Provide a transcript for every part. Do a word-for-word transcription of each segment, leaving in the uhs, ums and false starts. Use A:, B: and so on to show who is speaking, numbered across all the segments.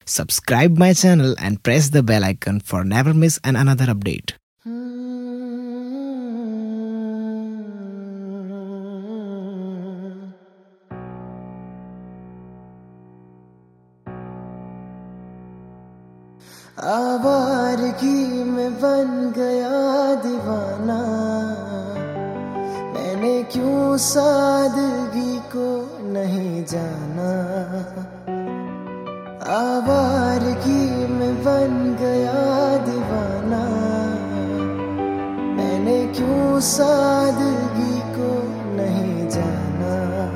A: Subscribe my channel and press the bell icon for never miss an another update.
B: आवारगी में बन गया दीवाना, मैंने क्यों सादगी को नहीं जाना। आवारगी में बन गया दीवाना, मैंने क्यों सादगी को नहीं जाना।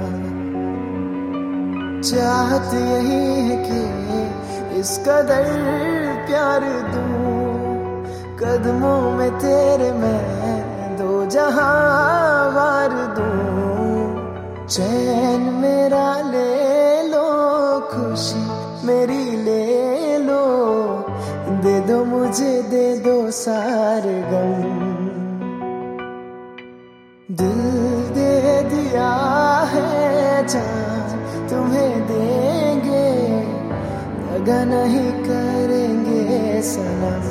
B: चाहत यही है कि इस कदर प्यार दूं, कदमों में तेरे मैं दो जहां वार दूं। चैन मेरा ले लो, खुशी मेरी ले लो, दे दो मुझे दे दो सारे गम। दिल दे दिया है जान तुम्हें देंगे, दगा नहीं करेंगे सनम।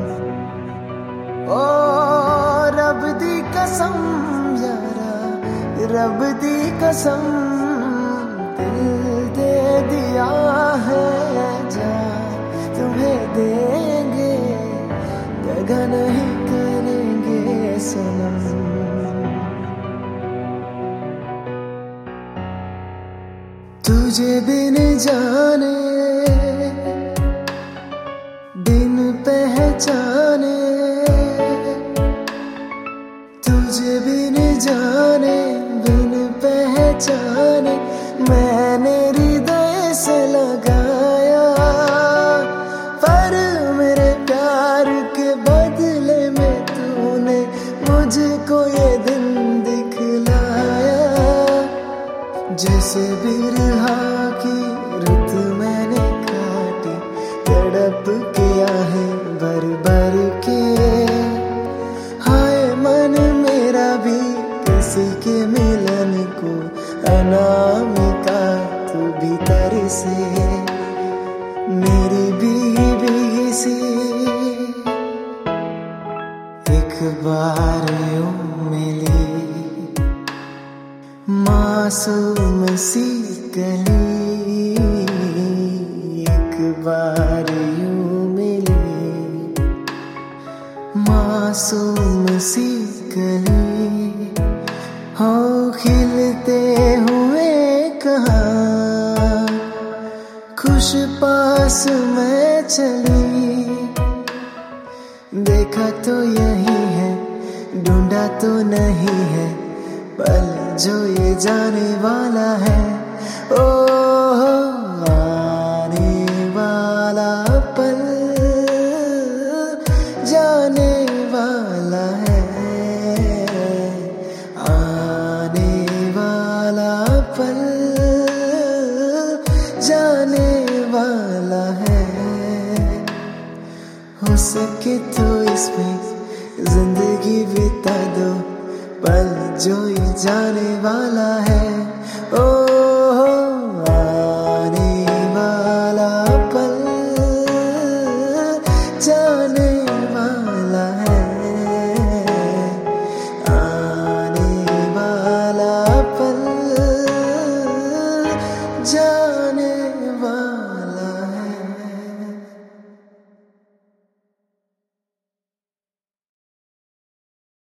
B: ओ रब दी कसम यारा, रब दी कसम, दिल दे दिया है जान तुम्हें देंगे, दगा नहीं करेंगे सनम। तुझे बिन जाने दिन पहचाने, तुझे बिन जाने बिन पहचाने, मैंने हृदय से लगाया। पर मेरे प्यार के बदले में तूने मुझको ये दिन दिखलाया। जैसे बिरहा की रुत मैंने काटी, तड़प के आहे भर भर के। हाय मन मेरा भी किसी के मिलन को अनामिका, तू भीतर से मेरी भीगी सी। एक बार यूं मिली मासूम सी कली, एक बार यूं मिली मासूम सी कली। हो खिलते हुए कहाँ खुश पास मैं चली, देखा तो यही है ढूंढा तो नहीं है, पल जो ये जाने वाला है। ओ आने वाला पल जाने वाला है, आने वाला पल जाने वाला है। हो सके तो इसमें जिंदगी बिता दो, पल जो ये जाने वाला है।